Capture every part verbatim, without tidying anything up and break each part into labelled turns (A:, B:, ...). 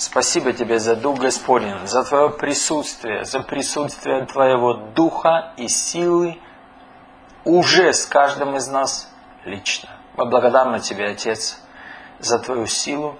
A: Спасибо Тебе за Дух Господень, за Твое присутствие, за присутствие Твоего Духа и силы уже с каждым из нас лично. Мы благодарны Тебе, Отец, за Твою силу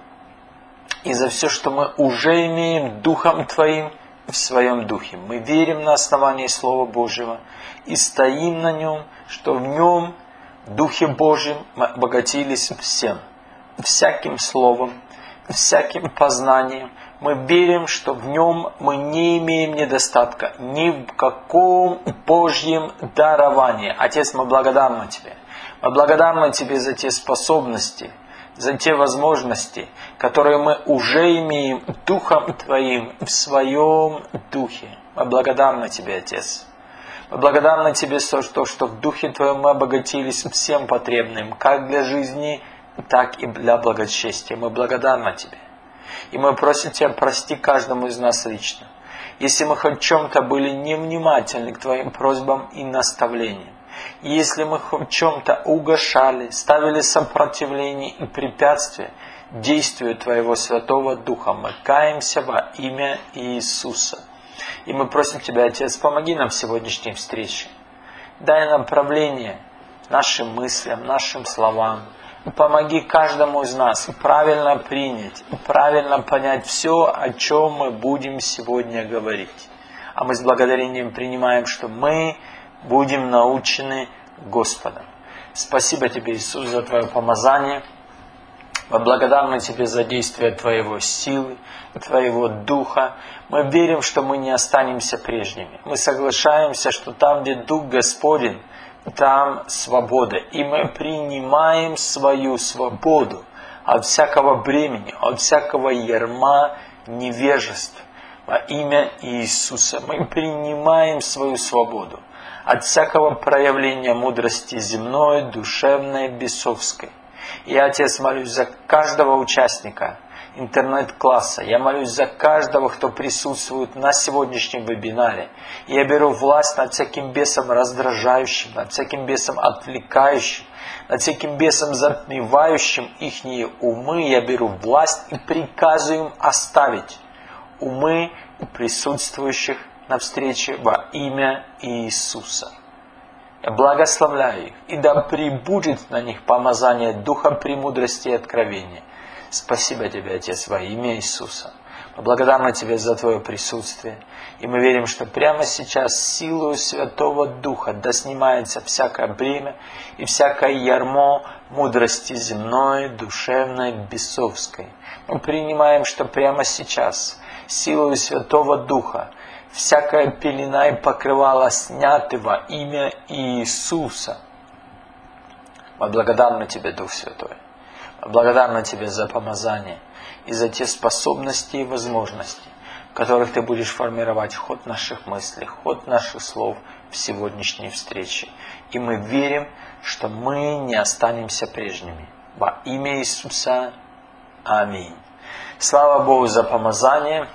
A: и за все, что мы уже имеем Духом Твоим в Своем Духе. Мы верим на основании Слова Божьего и стоим на Нем, что в Нем, в Духе Божьем, мы обогатились всем, всяким словом, всяким познанием. Мы верим, что в Нем мы не имеем недостатка ни в каком Божьем даровании. Отец, мы благодарны Тебе. Мы благодарны Тебе за те способности, за те возможности, которые мы уже имеем Духом Твоим в Своем Духе. Мы благодарны Тебе, Отец. Мы благодарны Тебе за то, что в Духе Твоем мы обогатились всем потребным, как для жизни, так и для благочестия. Мы благодарны Тебе. И мы просим Тебя, прости каждому из нас лично, если мы хоть в чем-то были невнимательны к Твоим просьбам и наставлениям. Если мы хоть в чем-то угошали, ставили сопротивление и препятствия действию Твоего Святого Духа, мы каемся во имя Иисуса. И мы просим Тебя, Отец, помоги нам в сегодняшней встрече. Дай нам направление нашим мыслям, нашим словам. Помоги каждому из нас правильно принять, правильно понять все, о чем мы будем сегодня говорить. А мы с благодарением принимаем, что мы будем научены Господом. Спасибо Тебе, Иисус, за Твое помазание. Мы благодарны Тебе за действие Твоего силы, Твоего Духа. Мы верим, что мы не останемся прежними. Мы соглашаемся, что там, где Дух Господень, там свобода. И мы принимаем свою свободу от всякого бремени, от всякого ярма невежества. Во имя Иисуса мы принимаем свою свободу от всякого проявления мудрости земной, душевной, бесовской. И я, Отец, молюсь за каждого участника интернет-класса. Я молюсь за каждого, кто присутствует на сегодняшнем вебинаре. И я беру власть над всяким бесом раздражающим, над всяким бесом отвлекающим, над всяким бесом затмевающим ихние умы. Я беру власть и приказываю им оставить умы присутствующих на встрече во имя Иисуса. Я благословляю их, и да пребудет на них помазание Духа премудрости и откровения. Спасибо Тебе, Отец, во имя Иисуса. Мы благодарны Тебе за Твое присутствие. И мы верим, что прямо сейчас силою Святого Духа да снимается всякое бремя и всякое ярмо мудрости земной, душевной, бесовской. Мы принимаем, что прямо сейчас силою Святого Духа всякая пелена и покрывало сняты во имя Иисуса. Мы благодарны Тебе, Дух Святой. Мы благодарны Тебе за помазание и за те способности и возможности, в которых Ты будешь формировать ход наших мыслей, ход наших слов в сегодняшней встрече. И мы верим, что мы не останемся прежними. Во имя Иисуса. Аминь. Слава Богу за помазание.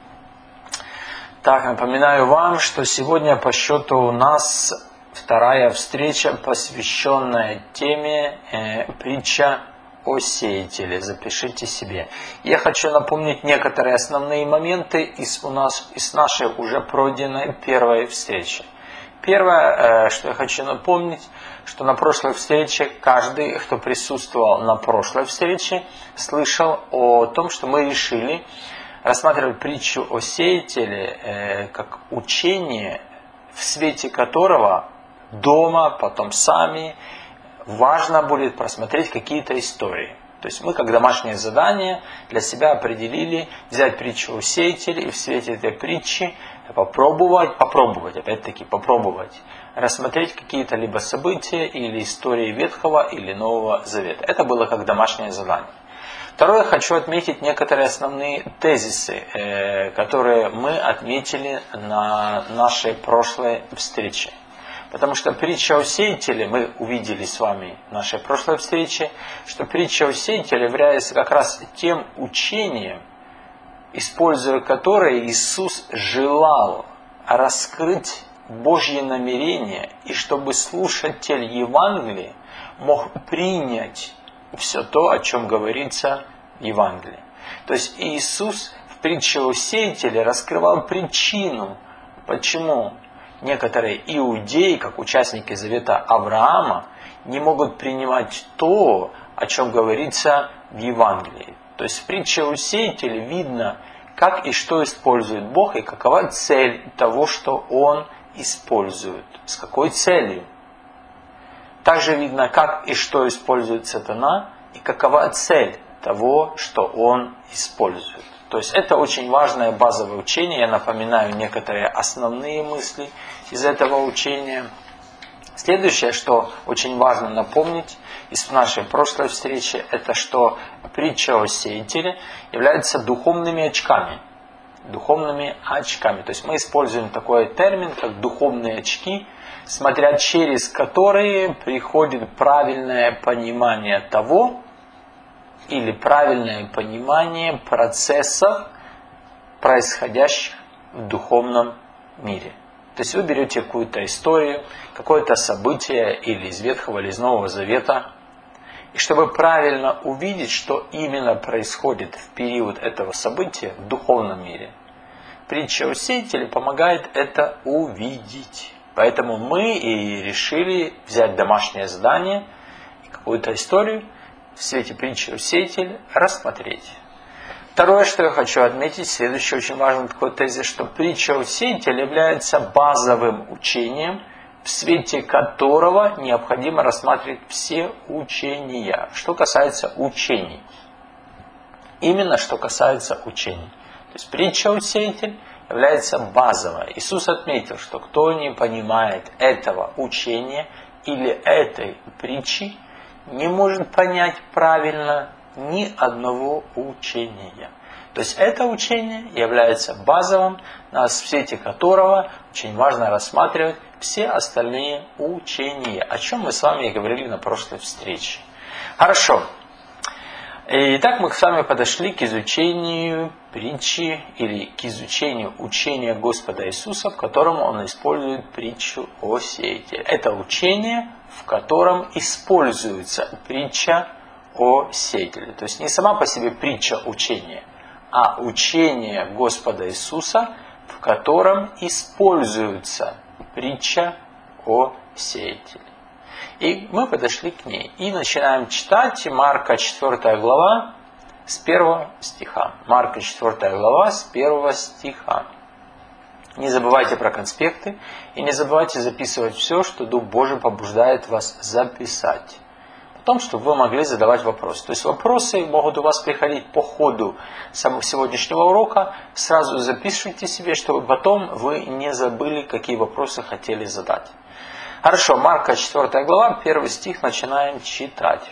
A: Так, напоминаю вам, что сегодня по счету у нас вторая встреча, посвященная теме э, притча о сеятеле. Запишите себе. Я хочу напомнить некоторые основные моменты из, у нас, из нашей уже пройденной первой встречи. Первое, э, что я хочу напомнить, что на прошлой встрече каждый, кто присутствовал на прошлой встрече, слышал о том, что мы решили рассматривать притчу о сеятеле э, как учение, в свете которого дома, потом сами, важно будет просмотреть какие-то истории. То есть мы, как домашнее задание, для себя определили взять притчу о сеятеле и в свете этой притчи попробовать, попробовать, опять-таки попробовать, рассмотреть какие-то либо события или истории Ветхого или Нового Завета. Это было как домашнее задание. Второе, хочу отметить некоторые основные тезисы, э, которые мы отметили на нашей прошлой встрече. Потому что притча о сеятеле, мы увидели с вами в нашей прошлой встрече, что притча о сеятеле является как раз тем учением, используя которое Иисус желал раскрыть Божье намерение, и чтобы слушатель Евангелия мог принять все то, о чем говорится в Евангелии. То есть Иисус притче о сеятеле раскрывал причину, почему некоторые иудеи, как участники завета Авраама, не могут принимать то, о чем говорится в Евангелии. То есть в притче о сеятеле видно, как и что использует Бог, и какова цель того, что Он использует. С какой целью? Также видно, как и что использует сатана, и какова цель того, что он использует. То есть это очень важное базовое учение. Я напоминаю некоторые основные мысли из этого учения. Следующее, что очень важно напомнить из нашей прошлой встречи, это что притча о сеятеле является духовными очками. Духовными очками. То есть мы используем такой термин, как духовные очки, смотря через которые приходит правильное понимание того, или правильное понимание процессов, происходящих в духовном мире. То есть вы берете какую-то историю, какое-то событие или из Ветхого, или из Нового Завета, и чтобы правильно увидеть, что именно происходит в период этого события в духовном мире, притча о сеятеле помогает это увидеть. Поэтому мы и решили взять домашнее задание и какую-то историю в свете притчи о сеятеле рассмотреть. Второе, что я хочу отметить, следующий очень важный такой тезис, что притча о сеятеле является базовым учением, в свете которого необходимо рассматривать все учения. Что касается учений. Именно что касается учений. То есть притча о сеятеле является базовой. Иисус отметил, что кто не понимает этого учения или этой притчи, не может понять правильно ни одного учения. То есть это учение является базовым, в свете которого очень важно рассматривать все остальные учения, о чем мы с вами и говорили на прошлой встрече. Хорошо. Итак, мы с вами подошли к изучению притчи или к изучению учения Господа Иисуса, в котором Он использует притчу о сеятеле. Это учение, в котором используется притча о сеятеле. То есть не сама по себе притча учения, а учение Господа Иисуса, в котором используется притча о сеятеле. И мы подошли к ней. И начинаем читать Марка четвёртая глава с первого стиха. Марка четвёртая глава с первого стиха. Не забывайте про конспекты и не забывайте записывать все, что Дух Божий побуждает вас записать. Потом, чтобы вы могли задавать вопросы. То есть вопросы могут у вас приходить по ходу сегодняшнего урока. Сразу запишите себе, чтобы потом вы не забыли, какие вопросы хотели задать. Хорошо, Марка четвёртая глава, первый стих, начинаем читать.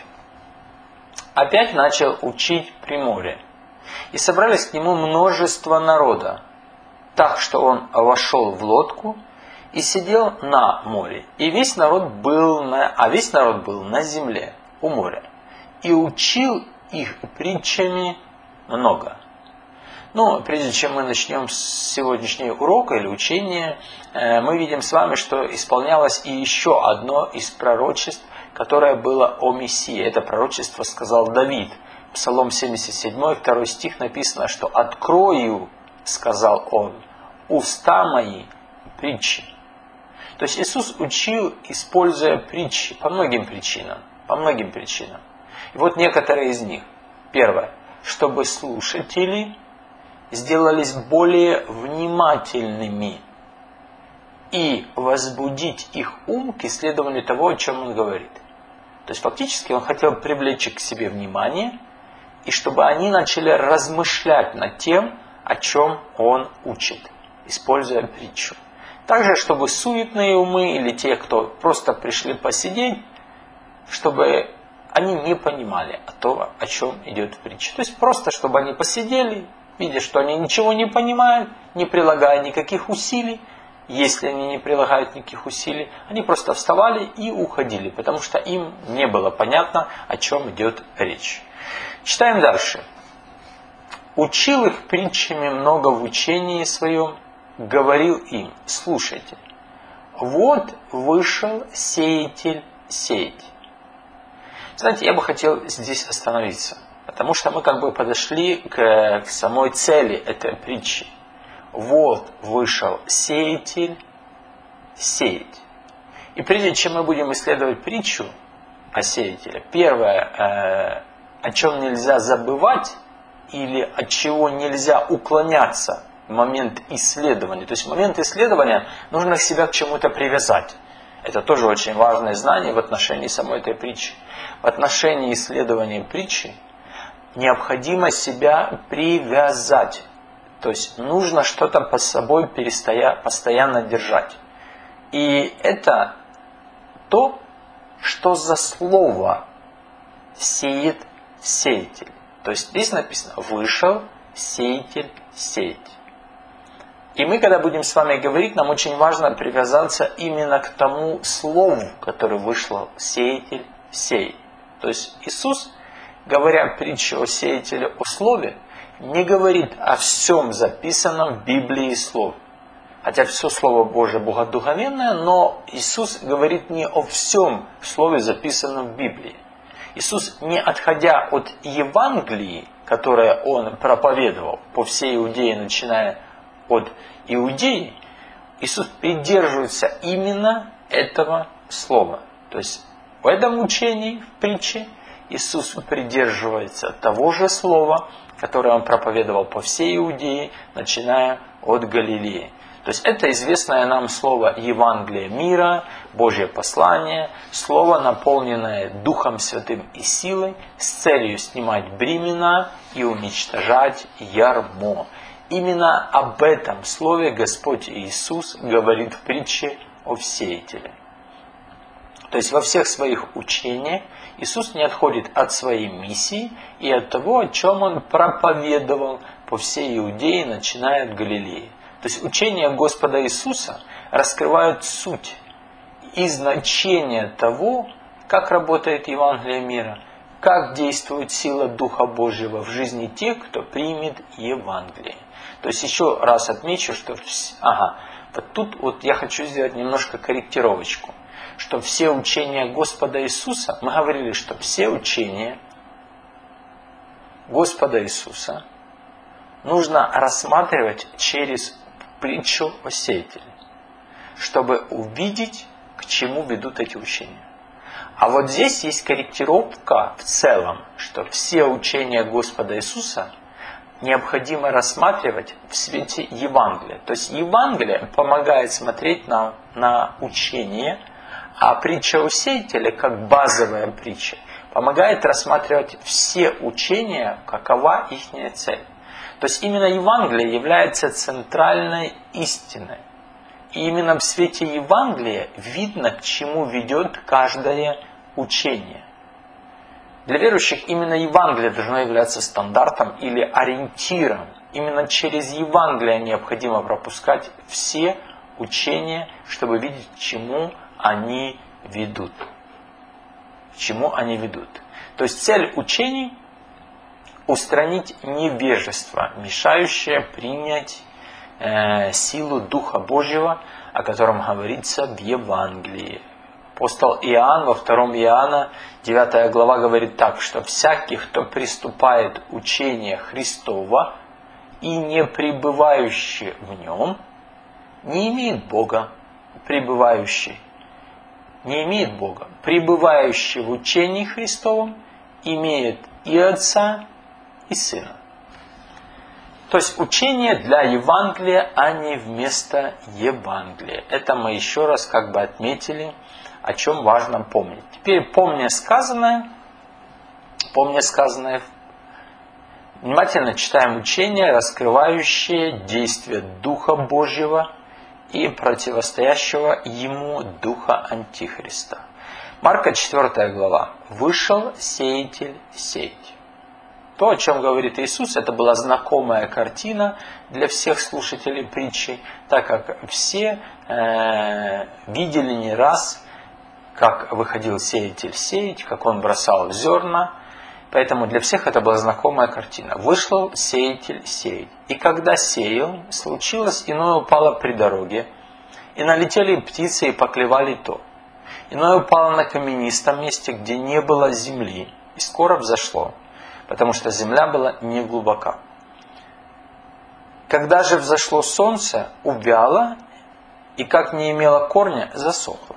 A: «Опять начал учить при море, и собрались к нему множество народа, так что он вошел в лодку и сидел на море, и весь народ был на, а весь народ был на земле, у моря, и учил их притчами много». Ну, прежде чем мы начнем с сегодняшнего урока или учения, мы видим с вами, что исполнялось и еще одно из пророчеств, которое было о Мессии. Это пророчество сказал Давид. Псалом семьдесят семь, второй стих написано, что «открою, — сказал он, — уста мои притчи». То есть Иисус учил, используя притчи по многим причинам. По многим причинам. И вот некоторые из них. Первое. Чтобы слушатели сделались более внимательными и возбудить их ум к исследованию того, о чем он говорит. То есть фактически он хотел привлечь к себе внимание, и чтобы они начали размышлять над тем, о чем он учит, используя притчу. Также, чтобы суетные умы или те, кто просто пришли посидеть, чтобы они не понимали о том, о чем идет притча. То есть просто, чтобы они посидели, видя, что они ничего не понимают, не прилагая никаких усилий. Если они не прилагают никаких усилий, они просто вставали и уходили, потому что им не было понятно, о чем идет речь. Читаем дальше. «Учил их притчами много в учении своем, говорил им, слушайте, вот вышел сеятель сеять». Знаете, я бы хотел здесь остановиться. Потому что мы как бы подошли к, к самой цели этой притчи. Вот вышел сеятель сеять. И прежде чем мы будем исследовать притчу о сеятеле, первое, э, о чем нельзя забывать или от чего нельзя уклоняться в момент исследования. То есть в момент исследования нужно себя к чему-то привязать. Это тоже очень важное знание в отношении самой этой притчи. В отношении исследования притчи необходимо себя привязать. То есть нужно что-то под собой перестоя, постоянно держать. И это то, что за слово сеет сеятель. То есть здесь написано «вышел сеятель сеять». И мы, когда будем с вами говорить, нам очень важно привязаться именно к тому слову, которое вышло сеятель сеять. То есть Иисус, говоря притчу о сеятеле, о слове, не говорит о всем записанном в Библии слове. Хотя все Слово Божие богодухновенное, но Иисус говорит не о всем слове, записанном в Библии. Иисус, не отходя от Евангелии, которое Он проповедовал по всей Иудее, начиная от Иудеи, Иисус придерживается именно этого слова. То есть в этом учении, в притче, Иисус придерживается того же слова, которое Он проповедовал по всей Иудее, начиная от Галилеи. То есть это известное нам слово Евангелие мира, Божье послание, слово, наполненное Духом Святым и силой, с целью снимать бремена и уничтожать ярмо. Именно об этом слове Господь Иисус говорит в притче о сеятеле. То есть во всех своих учениях Иисус не отходит от своей миссии и от того, о чем Он проповедовал по всей Иудее, начиная от Галилеи. То есть учения Господа Иисуса раскрывают суть и значение того, как работает Евангелие мира, как действует сила Духа Божьего в жизни тех, кто примет Евангелие. То есть еще раз отмечу, что ага, вот тут вот я хочу сделать немножко корректировочку, что все учения Господа Иисуса, мы говорили, что все учения Господа Иисуса нужно рассматривать через притчу о сеятеле, чтобы увидеть, к чему ведут эти учения. А вот здесь есть корректировка в целом, что все учения Господа Иисуса необходимо рассматривать в свете Евангелия. То есть Евангелие помогает смотреть на, на учение, а притча о сеятеле, как базовая притча, помогает рассматривать все учения, какова их цель. То есть именно Евангелие является центральной истиной. И именно в свете Евангелия видно, к чему ведет каждое учение. Для верующих именно Евангелие должно являться стандартом или ориентиром. Именно через Евангелие необходимо пропускать все учения, чтобы видеть, к чему они ведут. К чему они ведут. То есть цель учений – устранить невежество, мешающее принять э, силу Духа Божьего, о котором говорится в Евангелии. Апостол Иоанн во втором Иоанна, девятая глава, говорит так, что всякий, кто приступает к учению Христова и не пребывающий в нем, не имеет Бога. Пребывающий не имеет Бога. Пребывающий в учении Христовом имеет и Отца, и Сына. То есть учение для Евангелия, а не вместо Евангелия. Это мы еще раз как бы отметили, о чем важно помнить. Теперь, помня сказанное, помня сказанное, внимательно читаем учение, раскрывающее действие Духа Божьего и противостоящего ему Духа Антихриста. Марка четвёртая глава. «Вышел сеятель сеять». То, о чем говорит Иисус, это была знакомая картина для всех слушателей притчи, так как все э, видели не раз, как выходил сеятель сеять, как он бросал зерна. Поэтому для всех это была знакомая картина. Вышел сеятель сеять. И когда сеял, случилось, иное упало при дороге, и налетели птицы и поклевали то. Иное упало на каменистом месте, где не было земли, и скоро взошло. потому что земля была не глубока. Когда же взошло солнце, увяло, и как не имело корня, засохло.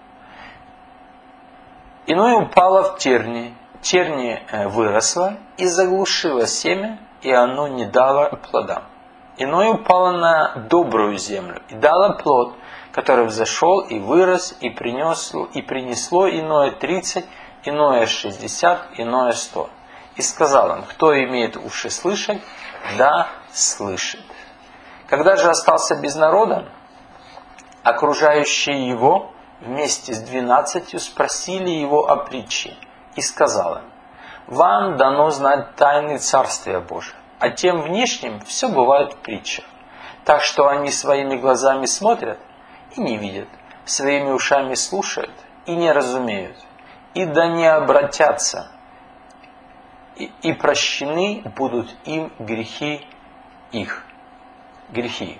A: Иное упало в тернии, тернии выросло и заглушило семя, и оно не дало плода. Иное упало на добрую землю и дало плод, который взошел и вырос, и принесло, и принесло иное тридцать, иное шестьдесят, иное сто. И сказал им: кто имеет уши слышать, да слышит. Когда же остался без народа, окружающие его вместе с двенадцатью спросили его о притче, и сказал им: вам дано знать тайны Царствия Божия, а тем внешним все бывает в притчах. Так что они своими глазами смотрят и не видят, своими ушами слушают и не разумеют, и да не обратятся, и, и прощены будут им грехи их. Грехи.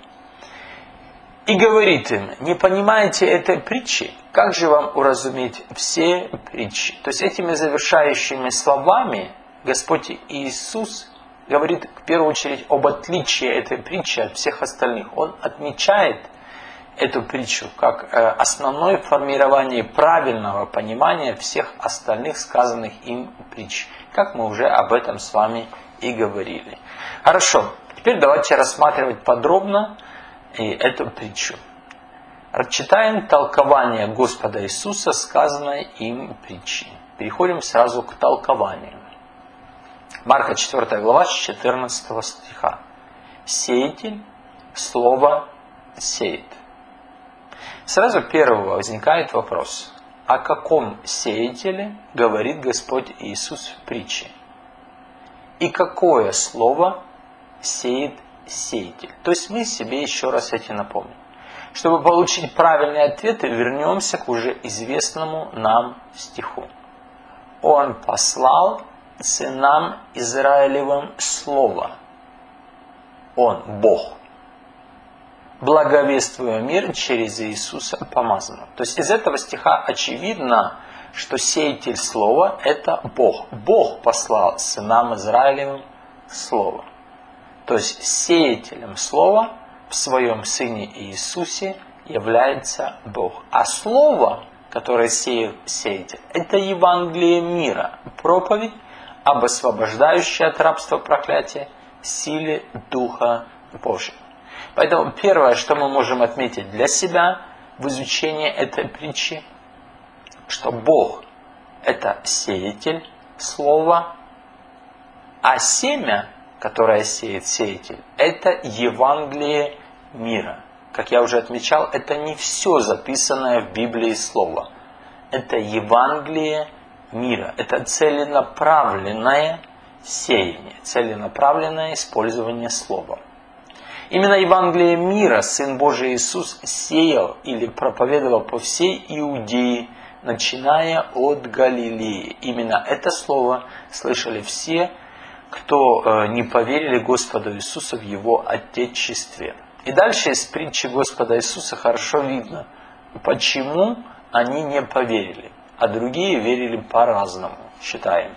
A: И говорит им: не понимаете этой притчи? Как же вам уразуметь все притчи? То есть этими завершающими словами Господь Иисус говорит в первую очередь об отличии этой притчи от всех остальных. Он отмечает эту притчу как основное формирование правильного понимания всех остальных сказанных им притч. Как мы уже об этом с вами и говорили. Хорошо, теперь давайте рассматривать подробно и эту притчу. Читаем толкование Господа Иисуса, сказанной им притчи. Переходим сразу к толкованию. Марка четвёртая глава, с четырнадцатого стиха. Сеятель слово сеет. Сразу первого возникает вопрос: о каком сеятеле говорит Господь Иисус в притче? И какое слово сеет сеятель? То есть мы себе еще раз эти напомним. Чтобы получить правильные ответы, вернемся к уже известному нам стиху. Он послал сынам Израилевым слово. Он Бог, благовествуя мир через Иисуса помазанного. То есть из этого стиха очевидно, что сеятель слова – это Бог. Бог послал сынам Израилевым слово. То есть сеятелем слова в своем Сыне Иисусе является Бог. А слово, которое сеет сеятель, это Евангелие мира, проповедь об освобождающей от рабства проклятия силе Духа Божьего. Поэтому первое, что мы можем отметить для себя в изучении этой притчи, что Бог – это сеятель слова, а семя, которое сеет сеятель, это Евангелие мира. Как я уже отмечал, это не все записанное в Библии слово. Это Евангелие мира. Это целенаправленное сеяние, целенаправленное использование слова. Именно Евангелие мира Сын Божий Иисус сеял или проповедовал по всей Иудее, начиная от Галилеи. Именно это слово слышали все, кто не поверили Господу Иисусу в Его Отечестве. И дальше из притчи Господа Иисуса хорошо видно, почему они не поверили, а другие верили по-разному. Читаем.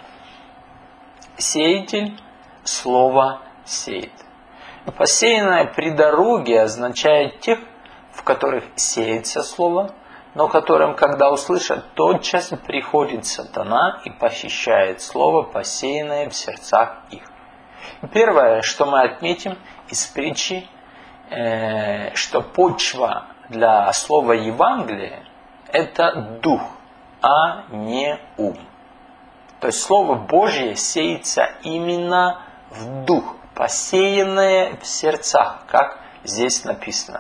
A: Сеятель слово сеет. Посеянное при дороге означает тех, в которых сеется слово, но которым, когда услышат, тотчас приходит сатана и похищает слово, посеянное в сердцах их. Первое, что мы отметим из притчи, э, что почва для слова Евангелие – это дух, а не ум. То есть Слово Божье сеется именно в дух, посеянное в сердцах, как здесь написано.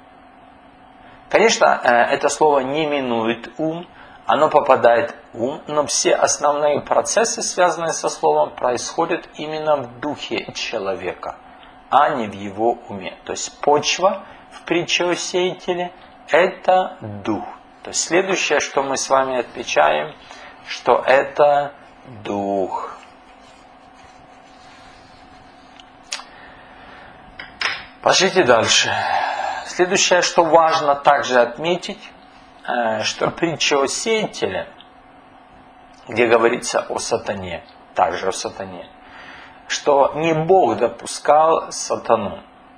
A: Конечно, это слово не минует ум, оно попадает в ум, но все основные процессы, связанные со словом, происходят именно в духе человека, а не в его уме. То есть почва в притче о сеятеле – это дух. То есть следующее, что мы с вами отмечаем, что это дух. Пошлите дальше. Следующее, что важно также отметить, что притча о сеятеле, где говорится о сатане, также о сатане, что не Бог допускал сатану,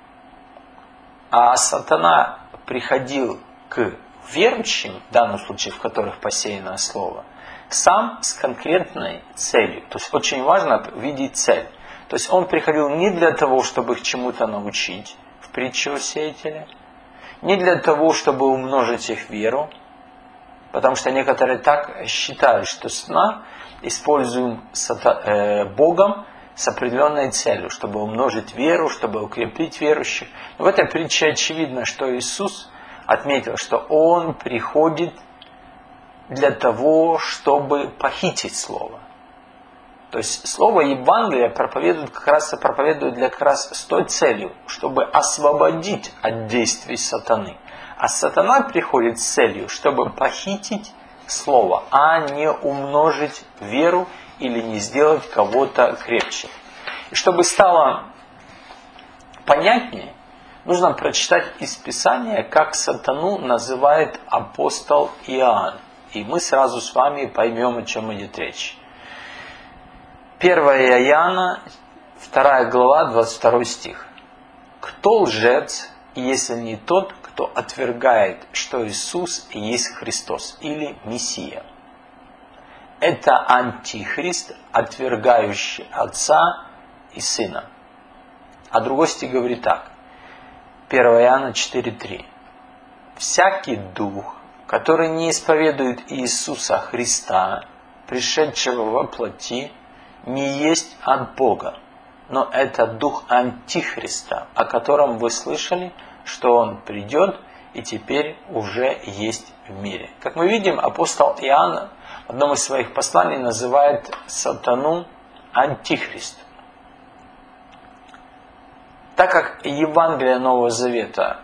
A: а сатана приходил к верующим, в данном случае, в которых посеяно слово, сам с конкретной целью. То есть очень важно видеть цель. То есть он приходил не для того, чтобы их чему-то научить, в притче о сеятеле, не для того, чтобы умножить их веру, потому что некоторые так считают, что сна используем Богом с определенной целью, чтобы умножить веру, чтобы укрепить верующих. Но в этой притче очевидно, что Иисус отметил, что Он приходит для того, чтобы похитить Слово. То есть Слово Евангелия проповедует как раз, проповедует для как раз с той целью, чтобы освободить от действий сатаны. А сатана приходит с целью, чтобы похитить Слово, а не умножить веру или не сделать кого-то крепче. И чтобы стало понятнее, нужно прочитать из Писания, как сатану называет апостол Иоанн. И мы сразу с вами поймем, о чем идет речь. первое Иоанна, вторая глава, двадцать второй стих. «Кто лжец, если не тот, кто отвергает, что Иисус есть Христос или Мессия? Это антихрист, отвергающий Отца и Сына». А другой стих говорит так. первое Иоанна четыре три. «Всякий дух, который не исповедует Иисуса Христа, пришедшего во плоти, не есть от Бога, но это дух антихриста, о котором вы слышали, что он придет и теперь уже есть в мире». Как мы видим, апостол Иоанн в одном из своих посланий называет сатану антихрист. Так как Евангелие Нового Завета,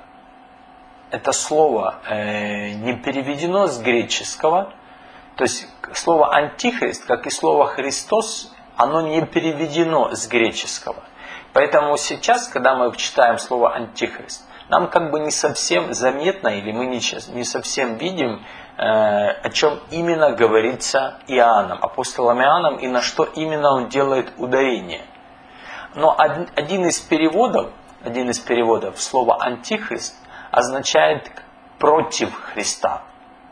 A: это слово э, не переведено с греческого, то есть слово антихрист, как и слово Христос, оно не переведено с греческого. Поэтому сейчас, когда мы читаем слово антихрист, нам как бы не совсем заметно, или мы не, не совсем видим, э, о чем именно говорится Иоанном, апостолом Иоанном, и на что именно он делает ударение. Но один, один из переводов, один из переводов слова антихрист означает против Христа.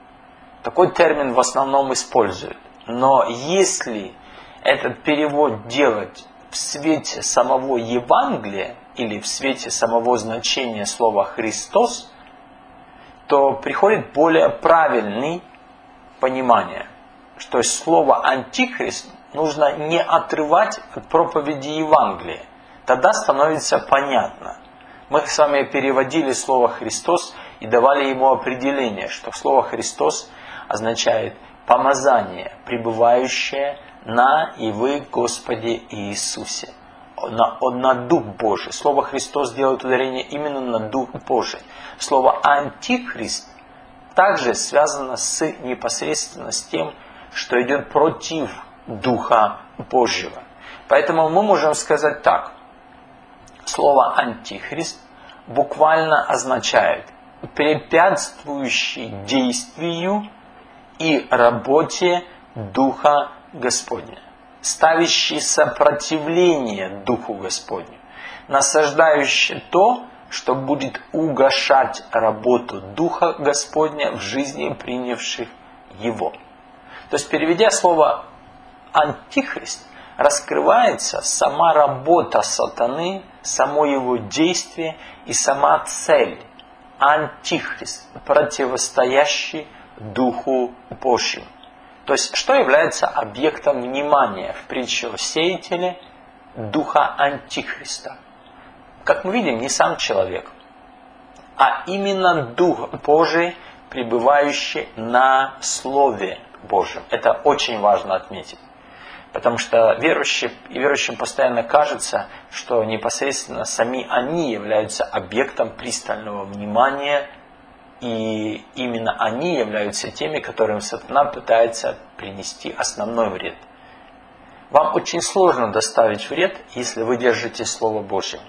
A: Такой термин в основном используют. Но если этот перевод делать в свете самого Евангелия или в свете самого значения слова «Христос», то приходит более правильное понимание, что слово «антихрист» нужно не отрывать от проповеди Евангелия. Тогда становится понятно. Мы с вами переводили слово «Христос» и давали ему определение, что слово «Христос» означает помазание, пребывающее на и вы Господе Иисусе, на, на Дух Божий. Слово «Христос» делает ударение именно на Дух Божий. Слово «антихрист» также связано с, непосредственно с тем, что идет против Духа Божьего. Поэтому мы можем сказать так. Слово «антихрист» буквально означает препятствующий действию и работе Духа Господня, ставящий сопротивление Духу Господню, насаждающий то, что будет угошать работу Духа Господня в жизни принявших Его. То есть, переведя слово «антихрист», раскрывается сама работа сатаны, само его действие и сама цель. Антихрист, противостоящий Духу Божьему. То есть, что является объектом внимания в притче о сеятеле духа Антихриста? Как мы видим, не сам человек, а именно Дух Божий, пребывающий на Слове Божьем. Это очень важно отметить. Потому что верующим, и верующим постоянно кажется, что непосредственно сами они являются объектом пристального внимания, и именно они являются теми, которым сатана пытается принести основной вред. Вам очень сложно доставить вред, если вы держите Слово Божье.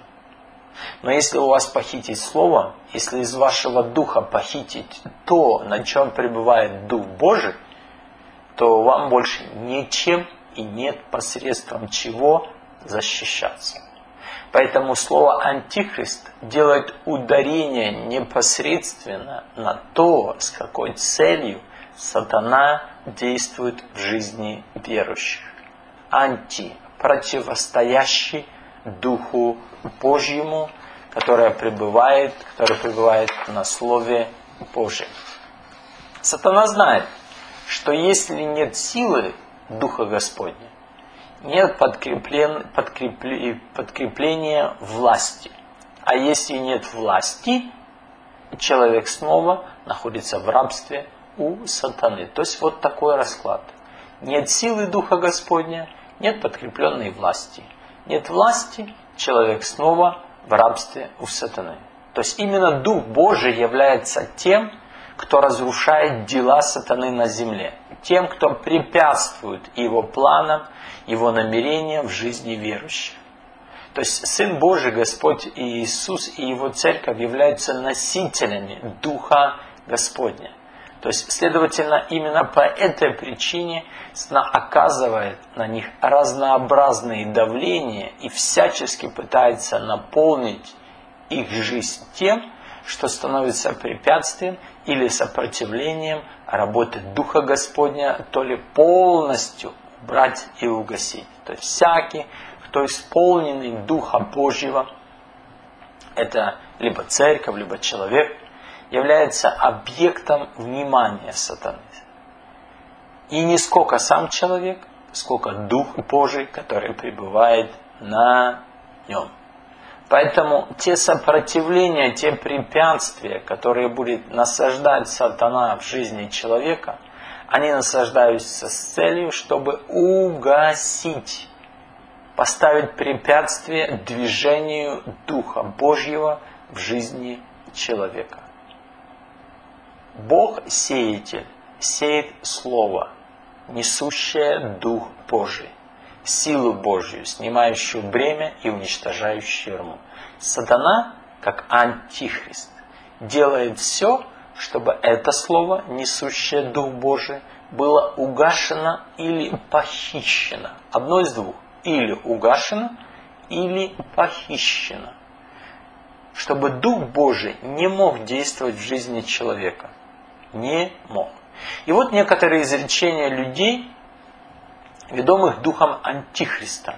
A: Но если у вас похитить Слово, если из вашего духа похитить то, на чем пребывает Дух Божий, то вам больше ничем и нет посредством чего защищаться. Поэтому слово «антихрист» делает ударение непосредственно на то, с какой целью сатана действует в жизни верующих. Анти – противостоящий Духу Божьему, который пребывает, который пребывает на Слове Божьем. Сатана знает, что если нет силы Духа Господня, нет подкреплен, подкрепле, подкрепления власти. А если нет власти, человек снова находится в рабстве у сатаны. То есть вот такой расклад. Нет силы Духа Господня, нет подкрепленной власти. Нет власти, человек снова в рабстве у сатаны. То есть именно Дух Божий является тем, кто разрушает дела сатаны на земле. Тем, кто препятствует его планам, его намерениям в жизни верующих. То есть Сын Божий, Господь Иисус и Его Церковь являются носителями Духа Господня. То есть, следовательно, именно по этой причине сатана оказывает на них разнообразные давления и всячески пытается наполнить их жизнь тем, что становится препятствием или сопротивлением работы Духа Господня, то ли полностью убрать и угасить. То есть всякий, кто исполненный Духа Божьего, это либо церковь, либо человек, является объектом внимания сатаны. И не сколько сам человек, сколько Дух Божий, который пребывает на нем. Поэтому те сопротивления, те препятствия, которые будет насаждать сатана в жизни человека, они насаждаются с целью, чтобы угасить, поставить препятствие движению Духа Божьего в жизни человека. Бог сеятель сеет Слово, несущее Дух Божий, силу Божью, снимающую бремя и уничтожающую тьму. Сатана, как антихрист, делает все, чтобы это Слово, несущее Дух Божий, было угашено или похищено. Одно из двух. Или угашено, или похищено. Чтобы Дух Божий не мог действовать в жизни человека. Не мог. И вот некоторые изречения людей, ведомых духом Антихриста,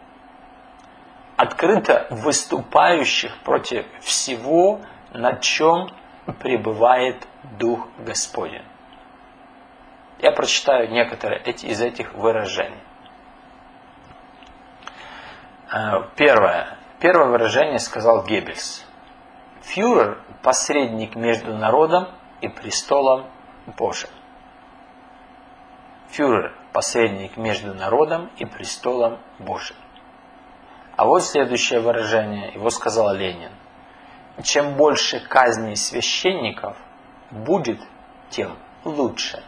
A: открыто выступающих против всего, на чем пребывает Дух Господень. Я прочитаю некоторые из этих выражений. Первое. Первое выражение сказал Геббельс. Фюрер – посредник между народом и престолом Божьим. Фюрер – посредник между народом и престолом Божьим. А вот следующее выражение, его сказал Ленин. Чем больше казней священников будет, тем лучше.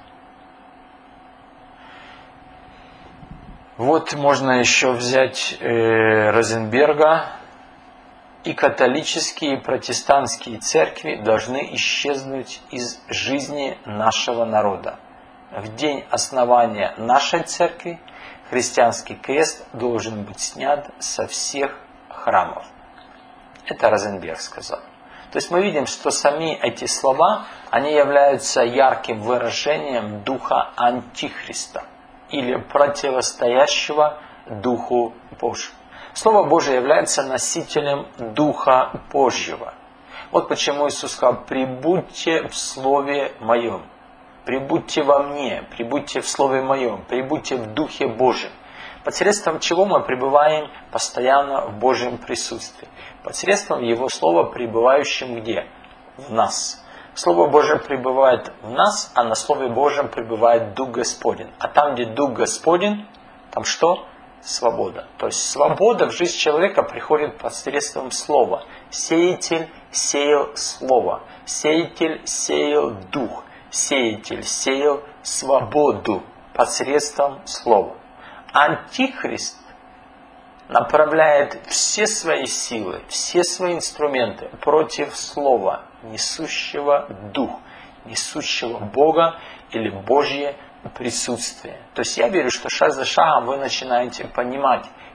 A: Вот можно еще взять э, Розенберга. И католические, и протестантские церкви должны исчезнуть из жизни нашего народа. В день основания нашей церкви христианский крест должен быть снят со всех храмов. Это Розенберг сказал. То есть мы видим, что сами эти слова, они являются ярким выражением духа Антихриста или противостоящего Духу Божьему. Слово Божие является носителем Духа Божьего. Вот почему Иисус сказал: «Прибудьте в Слове Моем». Прибудьте во мне, прибудьте в Слове Моем, прибудьте в Духе Божьем. Посредством чего мы пребываем постоянно в Божьем присутствии? Посредством Его Слова, пребывающим где? В нас. Слово Божие пребывает в нас, а на Слове Божьем пребывает Дух Господень. А там, где Дух Господень, там что? Свобода. То есть свобода в жизнь человека приходит посредством слова. Сеятель сеял слово. Сеятель сеял дух. Сеятель сеял свободу посредством слова. Антихрист направляет все свои силы, все свои инструменты против слова, несущего дух, несущего Бога или Божье присутствие. То есть я верю, что шаг за шагом вы начинаете понимать,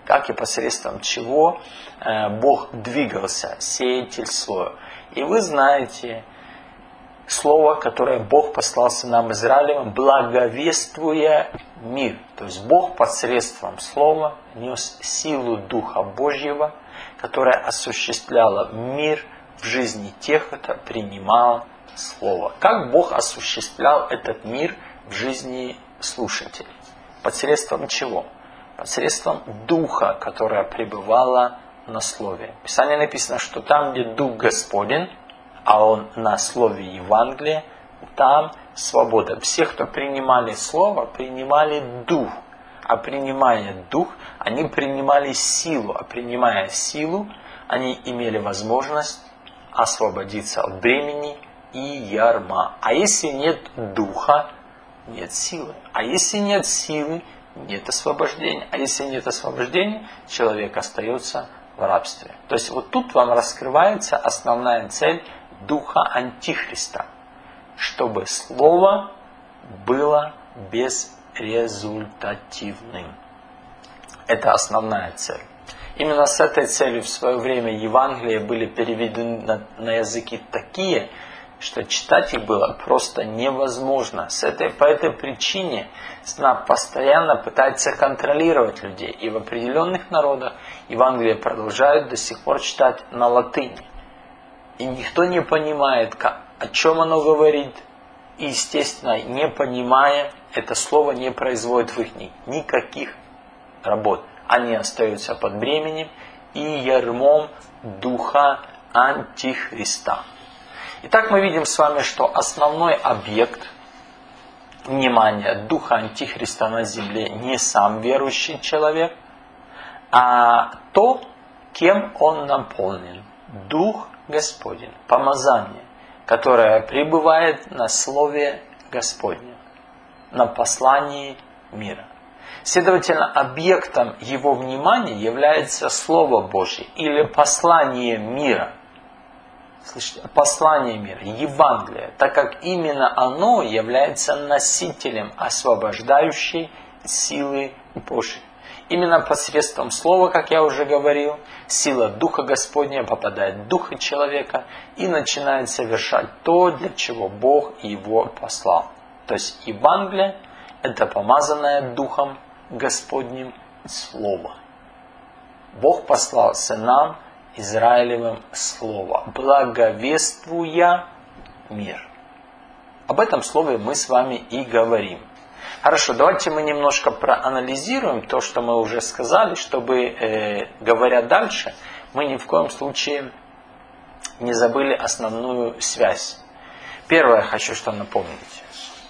A: как и посредством чего Бог двигался, сеятель слова. И вы знаете слово, которое Бог послал сынам Израилевым, благовествуя мир. То есть Бог посредством слова нес силу Духа Божьего, которая осуществляла мир в жизни тех, кто принимал слово. Как Бог осуществлял этот мир в жизни слушателей? Посредством чего? Посредством Духа, которое пребывало на Слове. В Писании написано, что там, где Дух Господень, а Он на Слове Евангелия, там свобода. Все, кто принимали Слово, принимали Дух. А принимая Дух, они принимали силу. А принимая силу, они имели возможность освободиться от бремени и ярма. А если нет Духа, нет силы. А если нет силы, нет освобождения. А если нет освобождения, человек остается в рабстве. То есть вот тут вам раскрывается основная цель духа Антихриста. Чтобы слово было безрезультативным. Это основная цель. Именно с этой целью в свое время Евангелия были переведены на, на языки такие, что читать их было просто невозможно. С этой, по этой причине СНАП постоянно пытается контролировать людей. И в определенных народах Евангелие продолжают до сих пор читать на латыни. И никто не понимает, как, о чем оно говорит. И, естественно, не понимая, это слово не производит в их никаких работ. Они остаются под бременем и ярмом духа Антихриста. Итак, мы видим с вами, что основной объект внимания духа Антихриста на земле не сам верующий человек, а то, кем он наполнен. Дух Господень, помазание, которое пребывает на Слове Господнем, на послании мира. Следовательно, объектом его внимания является Слово Божье или послание мира. Слышите? Послание мира, Евангелие, так как именно оно является носителем освобождающей силы Божьей. Именно посредством слова, как я уже говорил, сила Духа Господня попадает в дух человека и начинает совершать то, для чего Бог его послал. То есть Евангелие – это помазанное Духом Господним Слово. Бог послал сынам Израилевым Слово, благовествуя мир. Об этом слове мы с вами и говорим. Хорошо, давайте мы немножко проанализируем то, что мы уже сказали, чтобы, э, говоря дальше, мы ни в коем случае не забыли основную связь. Первое, хочу что напомнить.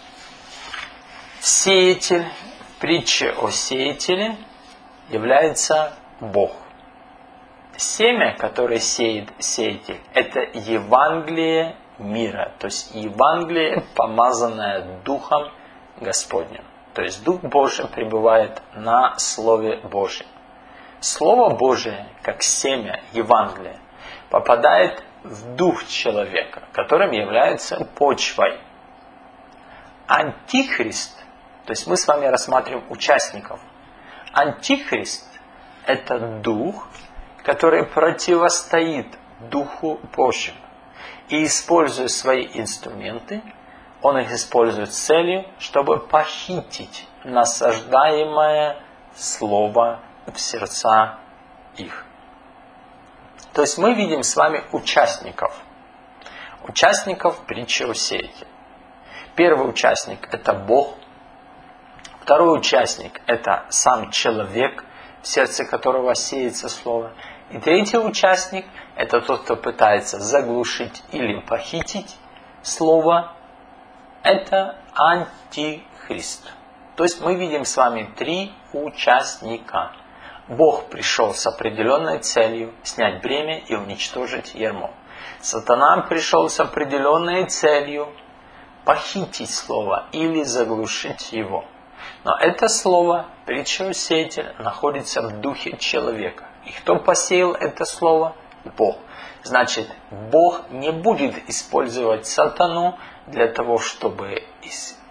A: Сеятель, притча о сеятеле является Бог. Семя, которое сеет сеятель, это Евангелие мира, то есть Евангелие, помазанное Духом Господним. То есть Дух Божий пребывает на Слове Божьем. Слово Божие, как семя Евангелия, попадает в дух человека, которым является почвой. Антихрист, то есть мы с вами рассматриваем участников. Антихрист – это дух, который противостоит Духу Божьему. И используя свои инструменты, он их использует с целью, чтобы похитить насаждаемое слово в сердца их. То есть мы видим с вами участников. Участников притчи о сеятеле. Первый участник – это Бог. Второй участник – это сам человек, в сердце которого сеется слово. И третий участник – это тот, кто пытается заглушить или похитить слово. Это Антихрист. То есть мы видим с вами три участника. Бог пришел с определенной целью снять бремя и уничтожить ярмо. Сатана пришел с определенной целью похитить слово или заглушить его. Но это слово, притча о сеятеле, находится в духе человека. И кто посеял это слово? Бог. Значит, Бог не будет использовать сатану для того, чтобы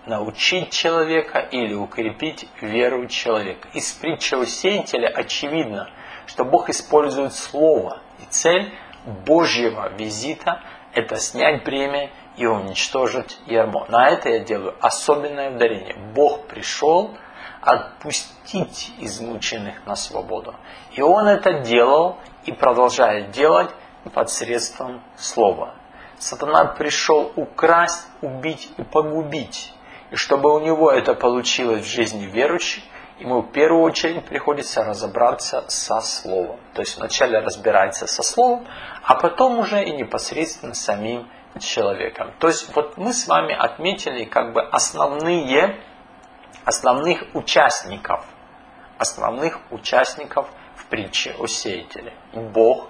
A: научить человека или укрепить веру человека. Из притчи о сеятеле очевидно, что Бог использует слово. И цель Божьего визита – это снять бремя и уничтожить ярмо. На это я делаю особенное ударение. Бог пришел отпустить измученных на свободу. И Он это делал и продолжает делать посредством слова. Сатана пришел украсть, убить и погубить. И чтобы у него это получилось в жизни верующих, ему в первую очередь приходится разобраться со словом. То есть вначале разбирается со словом, а потом уже и непосредственно самим человеком. То есть вот мы с вами отметили как бы основные, основных участников, основных участников в притче о сеятеле. Бог,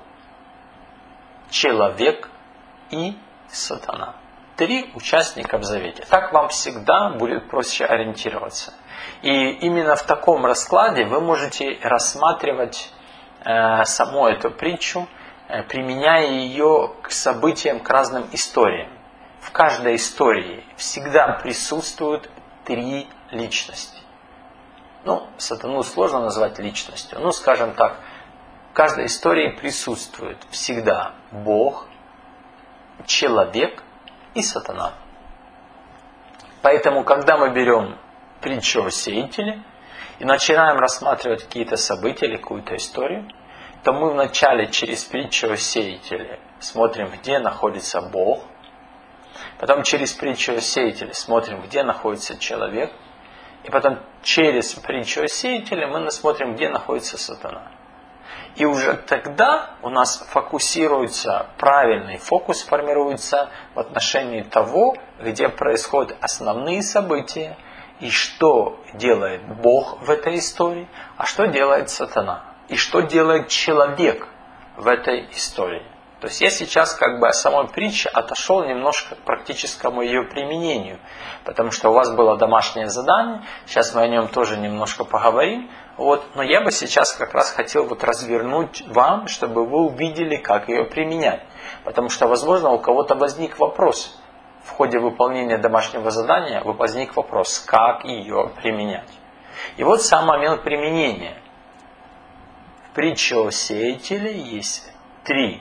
A: человек и сатана. Три участника в завете. Так вам всегда будет проще ориентироваться. И именно в таком раскладе вы можете рассматривать э, саму эту притчу, э, применяя ее к событиям, к разным историям. В каждой истории всегда присутствуют три личности. Ну, сатану сложно назвать личностью. Ну, скажем так, в каждой истории присутствует всегда Бог, человек и сатана. Поэтому, когда мы берем притчу о сеятеле и начинаем рассматривать какие-то события или какую-то историю, то мы вначале через притчу о сеятеле смотрим, где находится Бог, потом через притчу о сеятеле смотрим, где находится человек, и потом через притчу о сеятеле мы смотрим, где находится сатана. И уже тогда у нас фокусируется, правильный фокус формируется в отношении того, где происходят основные события, и что делает Бог в этой истории, а что делает сатана, и что делает человек в этой истории. То есть я сейчас как бы о самой притче отошел немножко к практическому ее применению, потому что у вас было домашнее задание, сейчас мы о нем тоже немножко поговорим. Вот, но я бы сейчас как раз хотел вот развернуть вам, чтобы вы увидели, как ее применять. Потому что, возможно, у кого-то возник вопрос. В ходе выполнения домашнего задания возник вопрос, как ее применять. И вот сам момент применения. В притче о сеятеле есть три,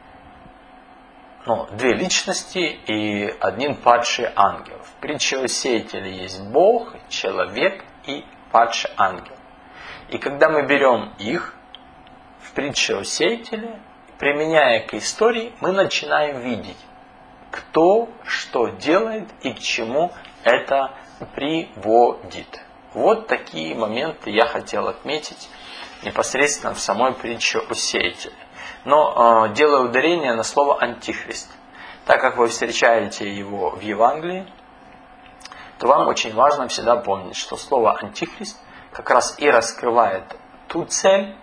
A: ну, две личности и один падший ангел. В притче о сеятеле есть Бог, человек и падший ангел. И когда мы берем их в притче о сеятеле, применяя к истории, мы начинаем видеть, кто что делает и к чему это приводит. Вот такие моменты я хотел отметить непосредственно в самой притче о сеятеле. Но э, делаю ударение на слово «антихрист». Так как вы встречаете его в Евангелии, то вам очень важно всегда помнить, что слово «антихрист» как раз и раскрывает ту цель,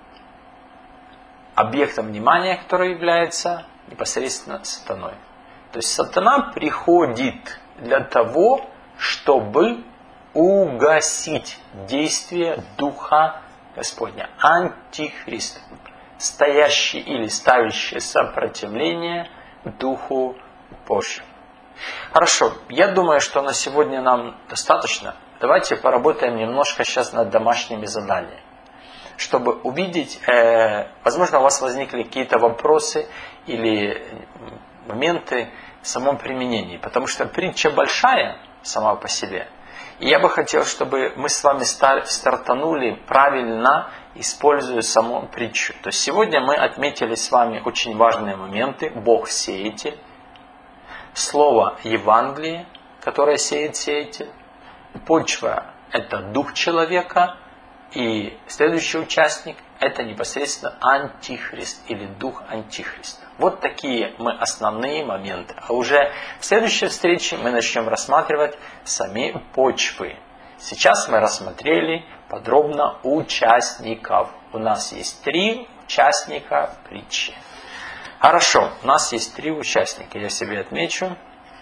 A: объектом внимания, который является непосредственно сатаной. То есть сатана приходит для того, чтобы угасить действие Духа Господня. Антихрист, стоящий или ставящий сопротивление Духу Божьему. Хорошо, я думаю, что на сегодня нам достаточно. Давайте поработаем немножко сейчас над домашними заданиями, чтобы увидеть, э, возможно, у вас возникли какие-то вопросы или моменты в самом применении, потому что притча большая сама по себе. И я бы хотел, чтобы мы с вами стартанули правильно, используя саму притчу. То есть сегодня мы отметили с вами очень важные моменты. Бог сеятель, слово Евангелие, которое сеет сеятель, почва – это дух человека, и следующий участник – это непосредственно антихрист или дух антихриста. Вот такие мы основные моменты. А уже в следующей встрече мы начнем рассматривать сами почвы. Сейчас мы рассмотрели подробно участников. У нас есть три участника притчи. Хорошо, у нас есть три участника. Я себе отмечу.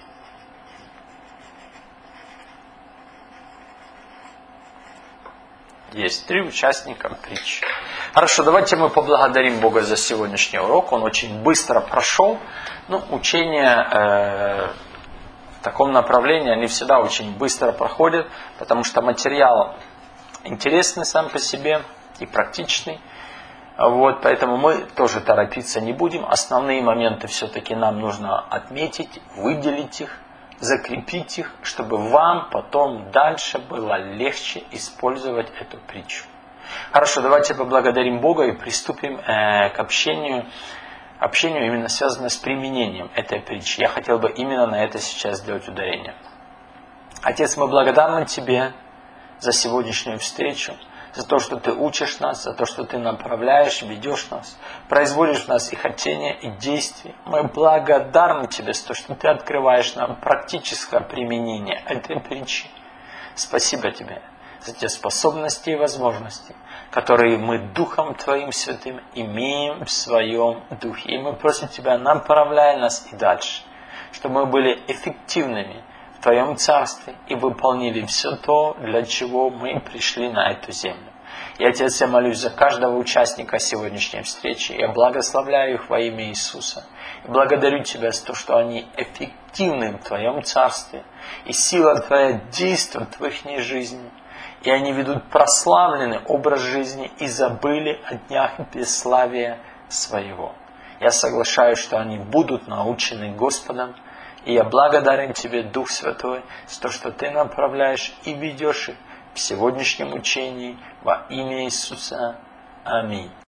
A: Есть три участника притчи. Хорошо, давайте мы поблагодарим Бога за сегодняшний урок. Он очень быстро прошел. Ну, учение э, в таком направлении, они всегда очень быстро проходят, потому что материал интересный сам по себе и практичный. Вот, поэтому мы тоже торопиться не будем. Основные моменты все-таки нам нужно отметить, выделить их, закрепить их, чтобы вам потом дальше было легче использовать эту притчу. Хорошо, давайте поблагодарим Бога и приступим э, к общению. Общению именно связано с применением этой притчи. Я хотел бы именно на это сейчас сделать ударение. Отец, мы благодарны Тебе за сегодняшнюю встречу, за то, что Ты учишь нас, за то, что Ты направляешь, ведешь нас, производишь в нас и хотения, и действия. Мы благодарны Тебе за то, что Ты открываешь нам практическое применение этой притчи. Спасибо Тебе за те способности и возможности, которые мы Духом Твоим Святым имеем в своем Духе. И мы просим Тебя, направляй нас и дальше, чтобы мы были эффективными в Твоем Царстве и выполнили все то, для чего мы пришли на эту землю. И, Отец, я молюсь за каждого участника сегодняшней встречи. Я благословляю их во имя Иисуса. И благодарю Тебя за то, что они эффективны в Твоем Царстве. И сила Твоя действует в их жизни. И они ведут прославленный образ жизни и забыли о днях бесславия своего. Я соглашаюсь, что они будут научены Господом. И я благодарен Тебе, Дух Святой, за то, что Ты направляешь и ведешь их в сегодняшнем учении во имя Иисуса. Аминь.